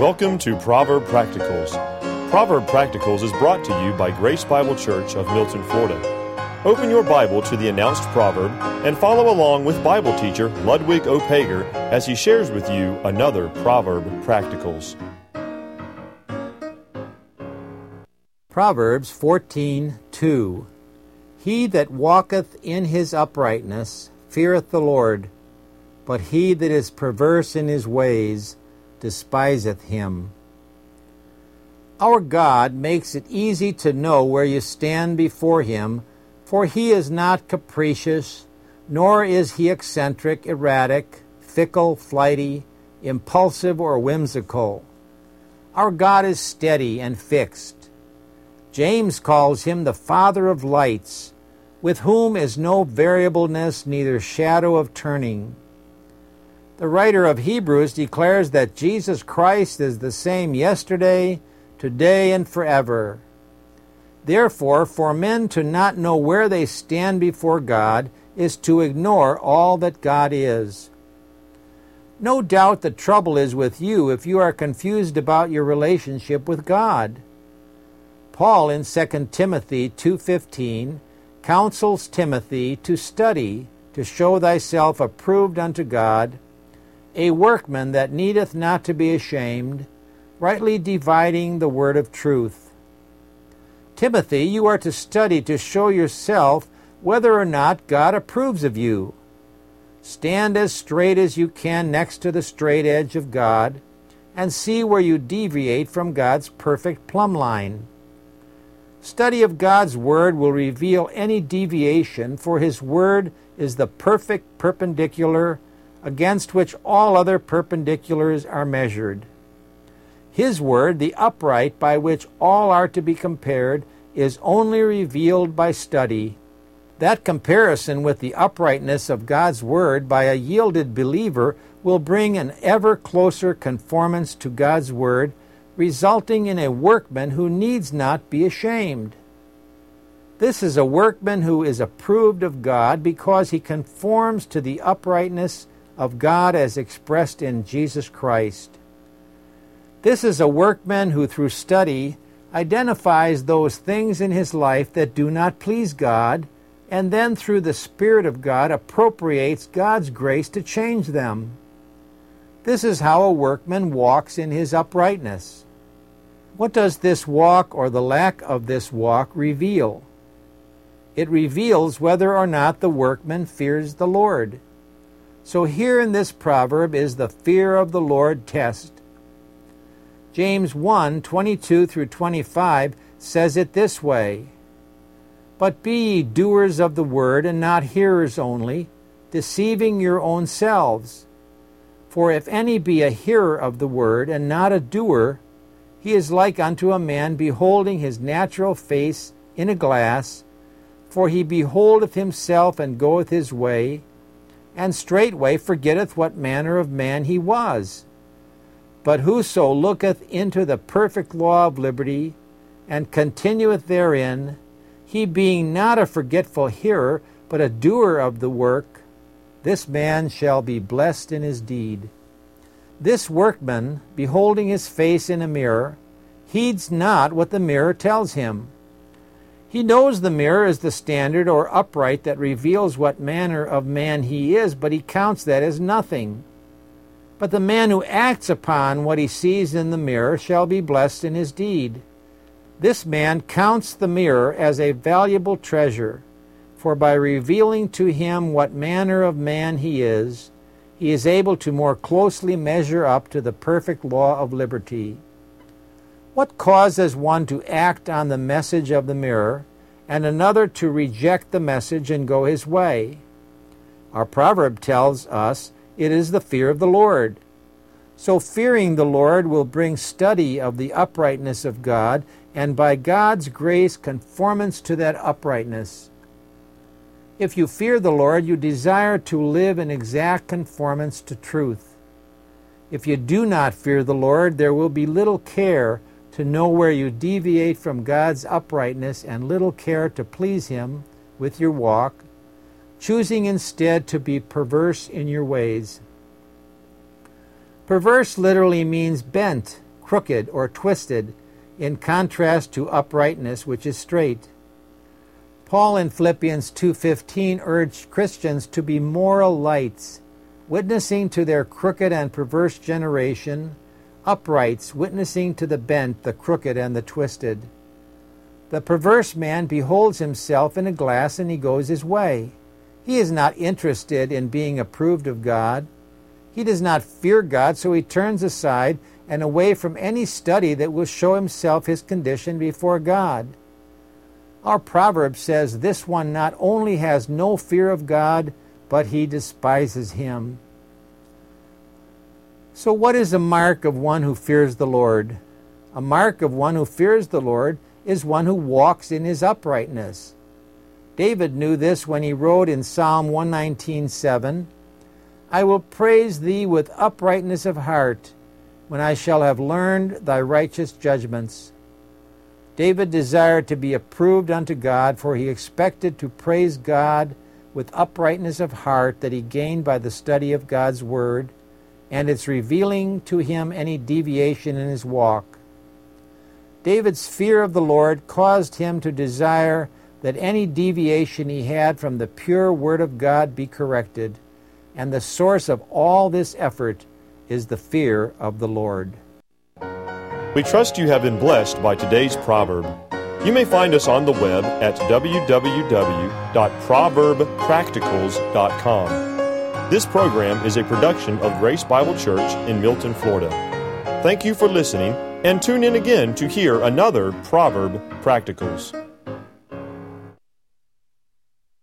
Welcome to Proverb Practicals. Proverb Practicals is brought to you by Grace Bible Church of Milton, Florida. Open your Bible to the announced proverb and follow along with Bible teacher Ludwig O. Pager as he shares with you another Proverb Practicals. Proverbs 14:2. He that walketh in his uprightness feareth the Lord, but he that is perverse in his ways despiseth him. Our God makes it easy to know where you stand before him, for he is not capricious, nor is he eccentric, erratic, fickle, flighty, impulsive, or whimsical. Our God is steady and fixed. James calls him the Father of lights, with whom is no variableness, neither shadow of turning. The writer of Hebrews declares that Jesus Christ is the same yesterday, today, and forever. Therefore, for men to not know where they stand before God is to ignore all that God is. No doubt the trouble is with you if you are confused about your relationship with God. Paul in 2 Timothy 2:15 counsels Timothy to study, to show thyself approved unto God, a workman that needeth not to be ashamed, rightly dividing the word of truth. Timothy, you are to study to show yourself whether or not God approves of you. Stand as straight as you can next to the straight edge of God, and see where you deviate from God's perfect plumb line. Study of God's Word will reveal any deviation, for His Word is the perfect perpendicular against which all other perpendiculars are measured. His Word, the upright by which all are to be compared, is only revealed by study. That comparison with the uprightness of God's Word by a yielded believer will bring an ever closer conformance to God's Word, resulting in a workman who needs not be ashamed. This is a workman who is approved of God because he conforms to the uprightness of God as expressed in Jesus Christ. This is a workman who through study identifies those things in his life that do not please God, and then through the Spirit of God appropriates God's grace to change them. This is how a workman walks in his uprightness. What does this walk or the lack of this walk reveal? It reveals whether or not the workman fears the Lord. So here in this proverb is the fear of the Lord test. James 1:22 through 25 says it this way, But be ye doers of the word, and not hearers only, deceiving your own selves. For if any be a hearer of the word, and not a doer, he is like unto a man beholding his natural face in a glass. For he beholdeth himself, and goeth his way, and straightway forgetteth what manner of man he was. But whoso looketh into the perfect law of liberty, and continueth therein, he being not a forgetful hearer, but a doer of the work, this man shall be blessed in his deed. This workman, beholding his face in a mirror, heeds not what the mirror tells him. He knows the mirror is the standard or upright that reveals what manner of man he is, but he counts that as nothing. But the man who acts upon what he sees in the mirror shall be blessed in his deed. This man counts the mirror as a valuable treasure, for by revealing to him what manner of man he is able to more closely measure up to the perfect law of liberty. What causes one to act on the message of the mirror, and another to reject the message and go his way? Our proverb tells us it is the fear of the Lord. So fearing the Lord will bring study of the uprightness of God, and by God's grace conformance to that uprightness. If you fear the Lord, you desire to live in exact conformance to truth. If you do not fear the Lord, there will be little care to know where you deviate from God's uprightness, and little care to please Him with your walk, choosing instead to be perverse in your ways. Perverse literally means bent, crooked or twisted, in contrast to uprightness, which is straight. Paul in Philippians 2:15 urged Christians to be moral lights, witnessing to their crooked and perverse generation, uprights, witnessing to the bent, the crooked, and the twisted. The perverse man beholds himself in a glass and he goes his way. He is not interested in being approved of God. He does not fear God, so he turns aside and away from any study that will show himself his condition before God. Our proverb says this one not only has no fear of God, but he despises him. So what is a mark of one who fears the Lord? A mark of one who fears the Lord is one who walks in his uprightness. David knew this when he wrote in Psalm 119:7, I will praise thee with uprightness of heart, when I shall have learned thy righteous judgments. David desired to be approved unto God, for he expected to praise God with uprightness of heart that he gained by the study of God's word, and its revealing to him any deviation in his walk. David's fear of the Lord caused him to desire that any deviation he had from the pure word of God be corrected, and the source of all this effort is the fear of the Lord. We trust you have been blessed by today's proverb. You may find us on the web at www.proverbpracticals.com. This program is a production of Grace Bible Church in Milton, Florida. Thank you for listening, and tune in again to hear another Proverb Practicals.